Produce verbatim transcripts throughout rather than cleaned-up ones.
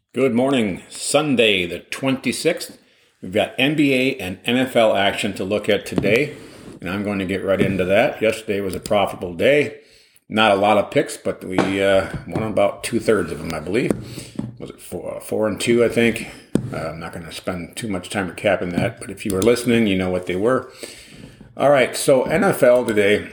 Good morning. Sunday, the twenty-sixth. We've got N B A and N F L action to look at today, and I'm going to get right into that. Yesterday was a profitable day. Not a lot of picks, but we uh, won about two-thirds of them, I believe. Was it four, four and two, I think? Uh, I'm not going to spend too much time recapping that, but if you were listening, you know what they were. All right, so N F L today,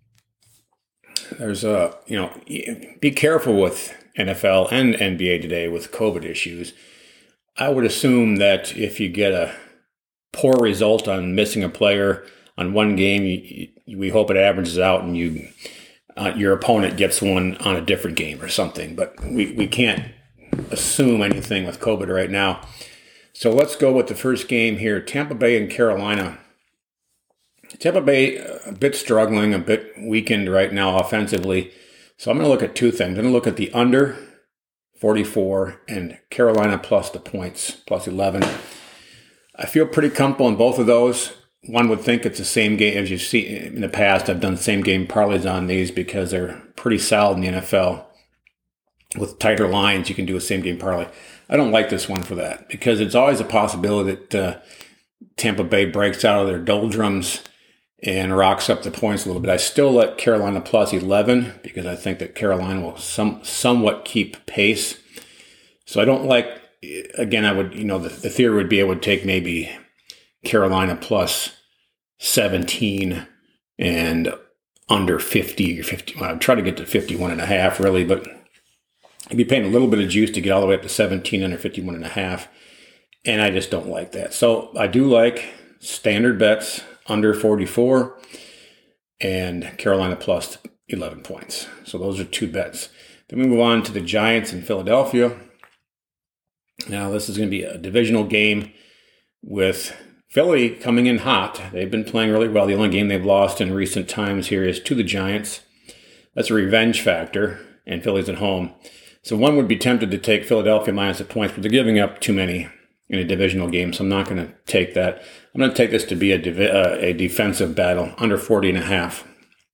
there's a, you know, be careful with N F L and N B A today with COVID issues. I would assume that if you get a poor result on missing a player on one game, you, you, we hope it averages out and you uh, your opponent gets one on a different game or something. But we, we can't assume anything with COVID right now. So let's go with the first game here, Tampa Bay and Carolina. Tampa Bay a bit struggling, a bit weakened right now offensively. So I'm going to look at two things. I'm going to look at the under forty-four and Carolina plus the points, plus eleven. I feel pretty comfortable in both of those. One would think it's the same game. As you've seen in the past, I've done same game parlays on these because they're pretty solid in the N F L. With tighter lines, you can do a same game parlay. I don't like this one for that because it's always a possibility that uh, Tampa Bay breaks out of their doldrums and rocks up the points a little bit. I still like Carolina plus eleven because I think that Carolina will some somewhat keep pace. So I don't like, again, I would, you know, the, the theory would be I would take maybe Carolina plus seventeen and under fifty or fifty. Well, I'd try to get to fifty-one and a half really, but you'd be paying a little bit of juice to get all the way up to seventeen under fifty-one and a half. And I just don't like that. So I do like standard bets under forty-four and Carolina plus eleven points. So those are two bets. Then we move on to the Giants in Philadelphia. Now this is going to be a divisional game with Philly coming in hot. They've been playing really well. The only game they've lost in recent times here is to the Giants. That's a revenge factor, and Philly's at home. So one would be tempted to take Philadelphia minus the points, but they're giving up too many in a divisional game, so I'm not going to take that. I'm going to take this to be a, divi- uh, a defensive battle under forty and a half.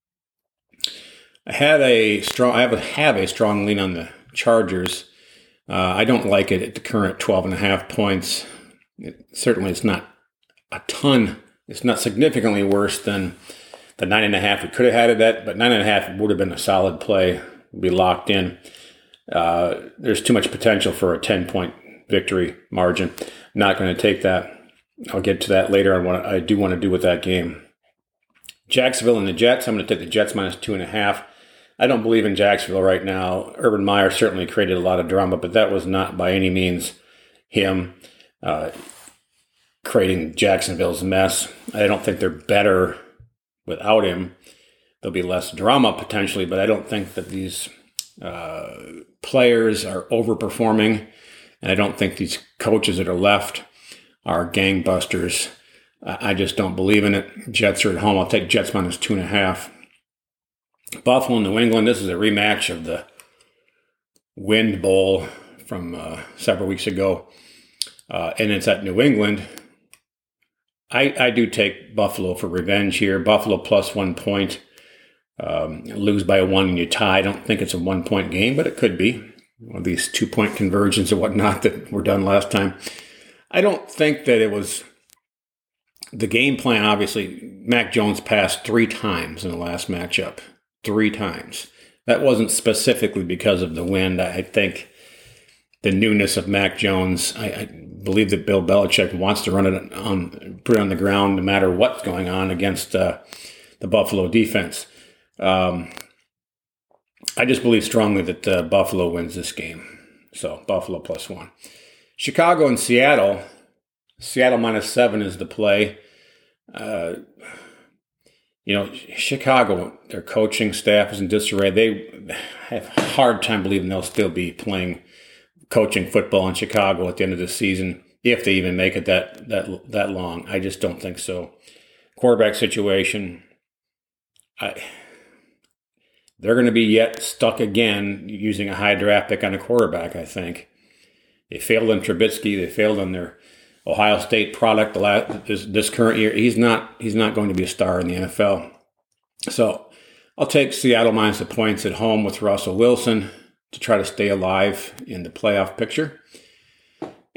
I had a strong, I have a, have a strong lean on the Chargers. Uh, I don't like it at the current twelve and a half points. It, certainly, it's not a ton. It's not significantly worse than the nine and a half. We could have had it at, but nine and a half would have been a solid play. Be locked in. Uh, there's too much potential for a ten point victory margin. Not going to take that. I'll get to that later on what I do want to do with that game. Jacksonville and the Jets. I'm going to take the Jets minus two and a half. I don't believe in Jacksonville right now. Urban Meyer certainly created a lot of drama, but that was not by any means him uh, creating Jacksonville's mess. I don't think they're better without him. There'll be less drama potentially, but I don't think that these uh, players are overperforming. And I don't think these coaches that are left are gangbusters. I just don't believe in it. Jets are at home. I'll take Jets minus two and a half. Buffalo and New England. This is a rematch of the Wind Bowl from uh, several weeks ago. Uh, and it's at New England. I, I do take Buffalo for revenge here. Buffalo plus one point. Um, lose by a one and you tie. I don't think it's a one-point game, but it could be. One of these two-point conversions and whatnot that were done last time. I don't think that it was the game plan. Obviously, Mac Jones passed three times in the last matchup. Three times. That wasn't specifically because of the wind. I think the newness of Mac Jones, I, I believe that Bill Belichick wants to run it on, put it on the ground no matter what's going on against uh, the Buffalo defense. Um, I just believe strongly that uh, Buffalo wins this game. So Buffalo plus one. Chicago and Seattle. Seattle minus seven is the play. Uh, you know, Chicago, their coaching staff is in disarray. They have a hard time believing they'll still be playing coaching football in Chicago at the end of the season, if they even make it that that that long. I just don't think so. Quarterback situation. I. They're going to be yet stuck again using a high draft pick on a quarterback, I think. They failed on Trubisky. They failed on their Ohio State product the last, this, this current year. He's not he's not going to be a star in the N F L. So I'll take Seattle minus the points at home with Russell Wilson to try to stay alive in the playoff picture.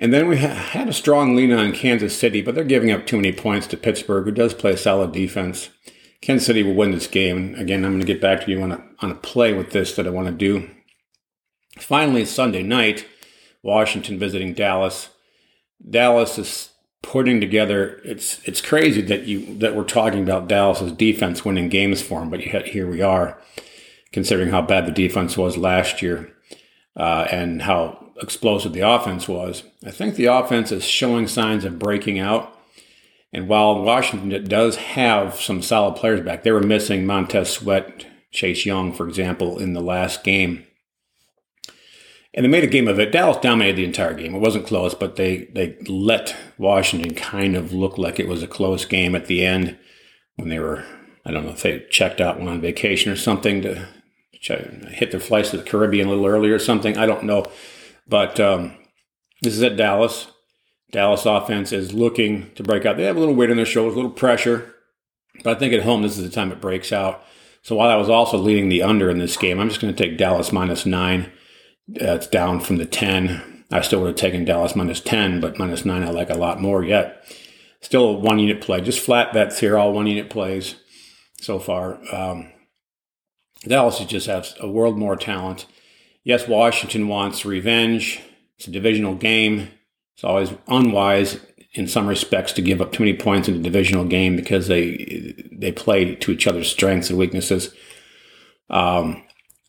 And then we ha- had a strong lean on Kansas City, but they're giving up too many points to Pittsburgh, who does play solid defense. Kansas City will win this game. Again, I'm going to get back to you on a, on a play with this that I want to do. Finally, Sunday night, Washington visiting Dallas. Dallas is putting together. It's it's crazy that you that we're talking about Dallas's defense winning games for them, but yet here we are, considering how bad the defense was last year uh, and how explosive the offense was. I think the offense is showing signs of breaking out. And while Washington does have some solid players back, they were missing Montez Sweat, Chase Young, for example, in the last game. And they made a game of it. Dallas dominated the entire game. It wasn't close, but they, they let Washington kind of look like it was a close game at the end when they were, I don't know if they checked out, went on vacation or something to hit their flights to the Caribbean a little earlier or something. I don't know. But um, this is at Dallas. Dallas offense is looking to break out. They have a little weight on their shoulders, a little pressure. But I think at home, this is the time it breaks out. So while I was also leading the under in this game, I'm just going to take Dallas minus nine. Uh, it's down from the ten. I still would have taken Dallas minus ten, but minus nine I like a lot more yet. Still a one-unit play. Just flat bets here, all one-unit plays so far. Um, Dallas just has a world more talent. Yes, Washington wants revenge. It's a divisional game. It's always unwise in some respects to give up too many points in a divisional game because they they play to each other's strengths and weaknesses. Um,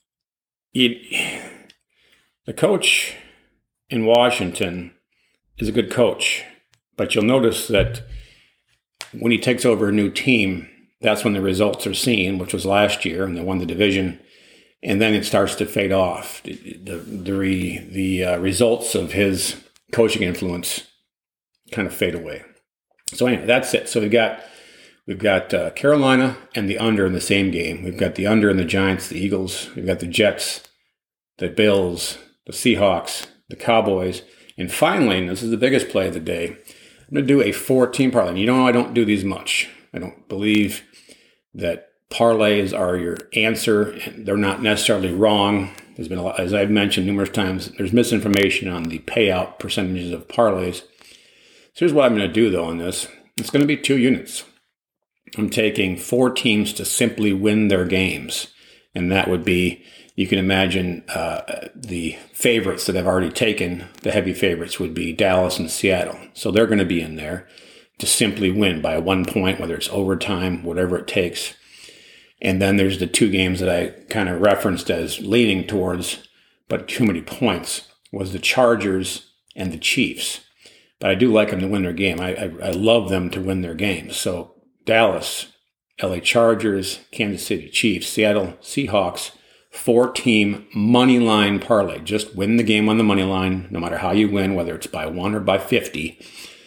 it... The coach in Washington is a good coach, but you'll notice that when he takes over a new team, that's when the results are seen, which was last year, and they won the division, and then it starts to fade off. The the the, re, the uh, results of his coaching influence kind of fade away. So anyway, that's it. So we've got we've got uh, Carolina and the under in the same game. We've got the under in the Giants, the Eagles. We've got the Jets, the Bills, the Seahawks, the Cowboys, and finally, and this is the biggest play of the day, I'm going to do a four-team parlay. And you know I don't do these much. I don't believe that parlays are your answer. They're not necessarily wrong. There's been a lot, as I've mentioned numerous times, there's misinformation on the payout percentages of parlays. So here's what I'm going to do, though, on this. It's going to be two units. I'm taking four teams to simply win their games, and that would be, you can imagine uh, the favorites that I've already taken, the heavy favorites would be Dallas and Seattle. So they're going to be in there to simply win by one point, whether it's overtime, whatever it takes. And then there's the two games that I kind of referenced as leaning towards, but too many points, was the Chargers and the Chiefs. But I do like them to win their game. I, I, I love them to win their games. So Dallas, L A Chargers, Kansas City Chiefs, Seattle Seahawks, four-team money line parlay. Just win the game on the money line, no matter how you win, whether it's by one or by fifty.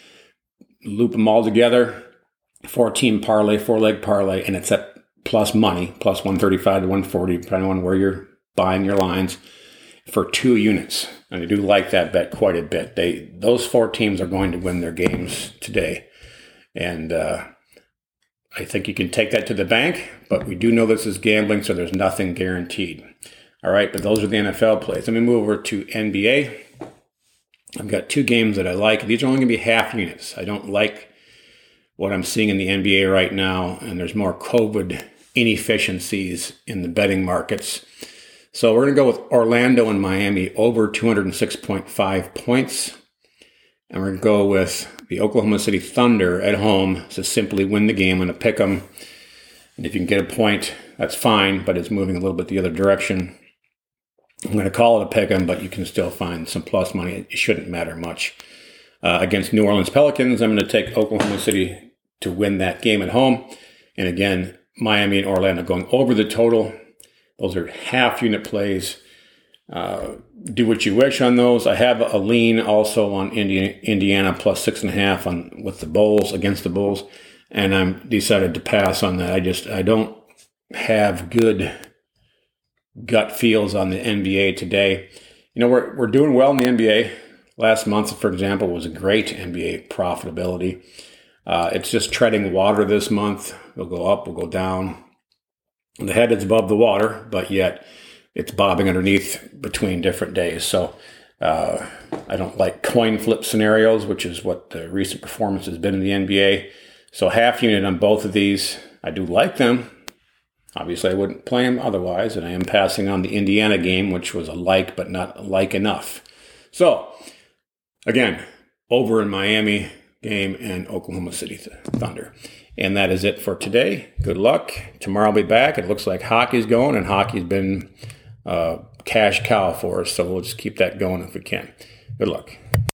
Loop them all together, four-team parlay, four-leg parlay, and it's at plus money, plus one thirty-five to one forty, depending on where you're buying your lines, for two units. And I do like that bet quite a bit. They Those four teams are going to win their games today. And uh I think you can take that to the bank, but we do know this is gambling, so there's nothing guaranteed. All right, but those are the N F L plays. Let me move over to N B A. I've got two games that I like. These are only going to be half units. I don't like what I'm seeing in the N B A right now, and there's more COVID inefficiencies in the betting markets. So we're going to go with Orlando and Miami over two hundred six point five points. And we're going to go with the Oklahoma City Thunder at home to simply win the game. I'm going to pick them. And if you can get a point, that's fine, but it's moving a little bit the other direction. I'm going to call it a pick 'em, but you can still find some plus money. It shouldn't matter much. Uh, against New Orleans Pelicans, I'm going to take Oklahoma City to win that game at home. And again, Miami and Orlando going over the total. Those are half unit plays. Uh, do what you wish on those. I have a lean also on Indiana, Indiana plus six and a half on with the Bulls against the Bulls, and I'm decided to pass on that. I just I don't have good gut feels on the N B A today. You know, we're we're doing well in the N B A. Last month, for example, was a great N B A profitability. Uh, it's just treading water this month. We'll go up, we'll go down. The head is above the water, but yet it's bobbing underneath between different days. So uh, I don't like coin flip scenarios, which is what the recent performance has been in the N B A. So half unit on both of these. I do like them. Obviously, I wouldn't play them otherwise, and I am passing on the Indiana game, which was a like, but not like enough. So, again, over in Miami game and Oklahoma City Thunder. And that is it for today. Good luck. Tomorrow I'll be back. It looks like hockey's going, and hockey's been a cash cow for us, so we'll just keep that going if we can. Good luck.